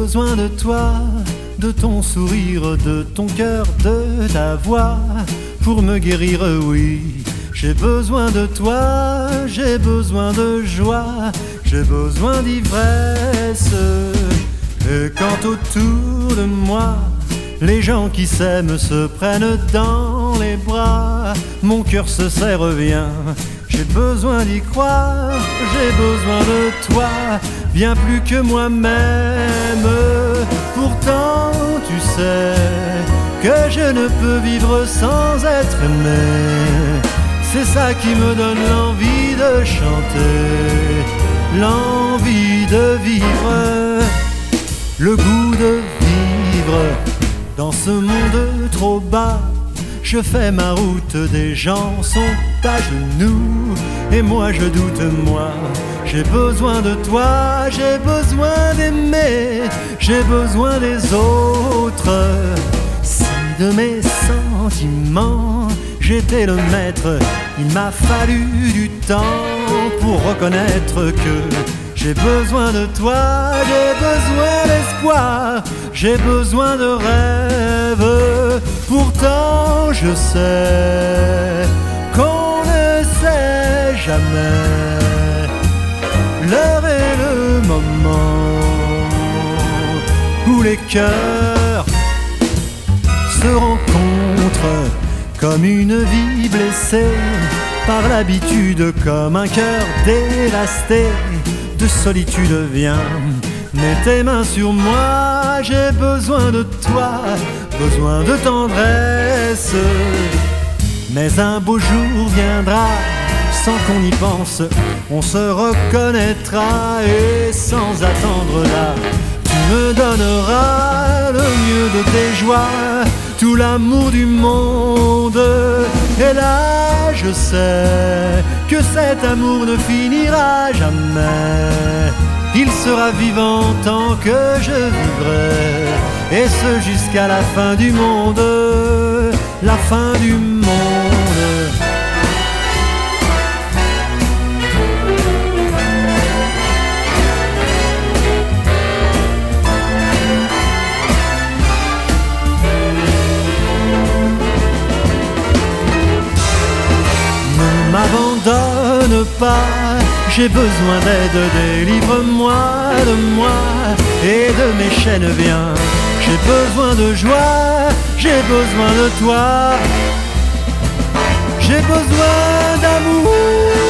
besoin de toi, de ton sourire, de ton cœur, de ta voix, pour me guérir, oui. J'ai besoin de toi, j'ai besoin de joie, j'ai besoin d'ivresse. Et quand autour de moi, les gens qui s'aiment se prennent dans les bras, mon cœur se serre bien. J'ai besoin d'y croire, j'ai besoin de toi, bien plus que moi-même. Pourtant tu sais que je ne peux vivre sans être aimé. C'est ça qui me donne l'envie de chanter, l'envie de vivre, le goût de vivre. Dans ce monde trop bas, je fais ma route, des gens sont à genoux, et moi je doute, moi. J'ai besoin de toi, j'ai besoin d'aimer, j'ai besoin des autres. Si de mes sentiments j'étais le maître, il m'a fallu du temps pour reconnaître que j'ai besoin de toi, j'ai besoin d'espoir, j'ai besoin de rêve. Pourtant je sais qu'on ne sait jamais l'heure et le moment où les cœurs se rencontrent, comme une vie blessée par l'habitude, comme un cœur dévasté de solitude. Viens, mets tes mains sur moi, j'ai besoin de toi, besoin de tendresse. Mais un beau jour viendra, sans qu'on y pense, on se reconnaîtra, et sans attendre là, tu me donneras le mieux de tes joies, tout l'amour du monde. Et là je sais que cet amour ne finira jamais, il sera vivant tant que je vivrai, et ce jusqu'à la fin du monde, la fin du monde. M'abandonne pas, j'ai besoin d'aide, délivre-moi de moi et de mes chaînes, viens. J'ai besoin de joie, j'ai besoin de toi, j'ai besoin d'amour.